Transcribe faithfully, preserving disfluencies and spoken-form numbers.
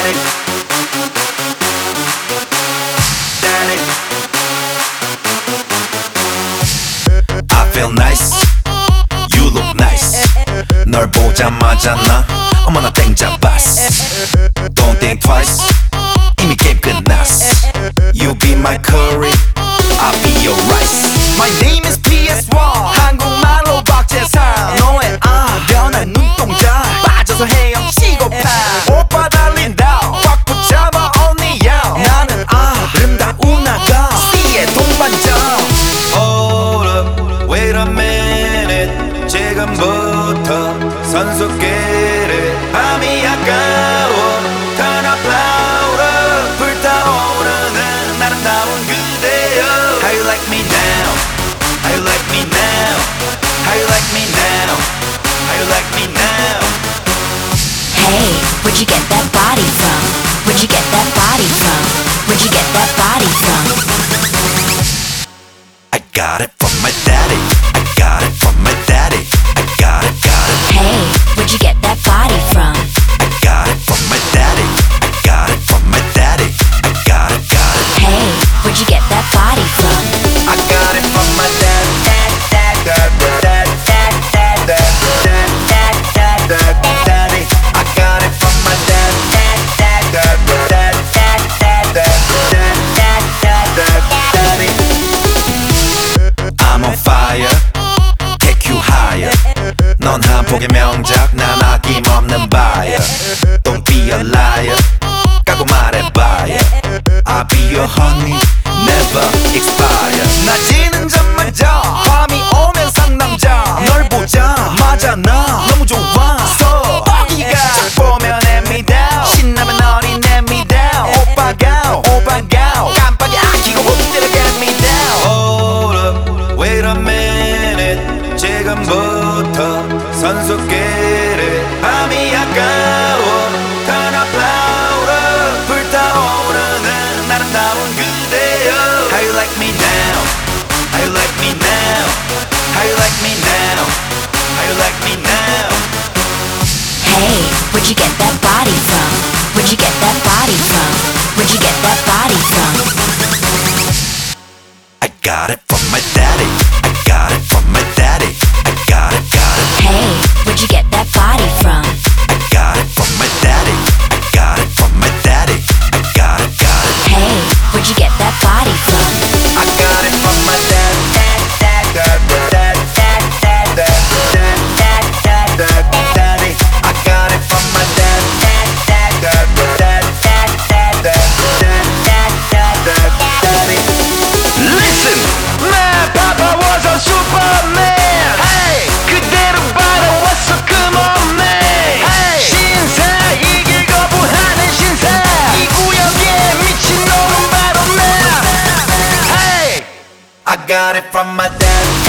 daddy, daddy. I feel nice, you look nice. 널 보자마자 나 어머나 땡 잡았어. Don't think twice, 이미 게임 끝났어. You be my curry, I'll be your rice. My name is 피 에스 원, 한국말로 박재상. 너의 아련한 눈동자 빠져서 헤엄치고파. 오빠 달린다 꽉 붙잡아 only you. 나는 아름다운 아가 C의 동반자. Hold up, wait a minute. 지금부터 선수끼리 밤이 아까워. Turn up louder, 불타오르는 아름다운 그대여. How you like me now? How you like me now? How you like me now? How you like me now? Hey, where'd you get that body from? Where'd you get that body from? Where'd you get that body from? I got it from my daddy. I got it from my daddy. I got it, got it. Hey, where'd you get that body from? I got it from my daddy. I got it from my daddy. I got it, got it. Hey, where'd you get that body from? I got it from my dad. Dad, dad, dad, dad, dad, dad, dad, dad, dad, dad, daddy. I got it from my dad. Dad, dad, dad, dad, dad, dad, dad, dad, dad, dad, daddy. I'm on fire, take you higher. 넌 한 폭의 명작, 난 아낌없는 buyer. Don't be a liar, 까고 말해봐요. I'll be your honey, never expire. 낮이는 잠마자 밤이 오면 상남자. 널 보자마자 나 너무 좋았어. 어디가 쫙 보면 hand me down, 신나면 어린 hand me down. 오빠가 오빠가 깜빡이 안 켜고 훅 get me down. Hold up, wait a minute. 지금부터 선수끼리 밤이 아까워. Turn up louder, 불타오르는 아름다운 그대여. How you like me now? How you like me now? How you like me now? How you like me now? Hey, where'd you get that body from? Where'd you get that body from? Where'd you get that body from? I got it from my daddy. I got it from my daddy. I got it, got it. Hey, where'd you get that body from? I got it from my daddy. I got it from my daddy. I got it, got it. Hey, where'd you get that body from? I got it from my dad. Dad, dad, dad, dad, dad, dad, dad, dad, dad, dad, daddy. I got it from my dad. Dad, dad, dad, dad, dad, dad, dad, dad, dad, dad, daddy. Listen, my papa was a superman. Hey, 그대로 받아왔어, come on man. Hey, 신사 이길 거부하는 신사. 이 구역에 미친놈은 바로 나. Hey, I got it from my dad.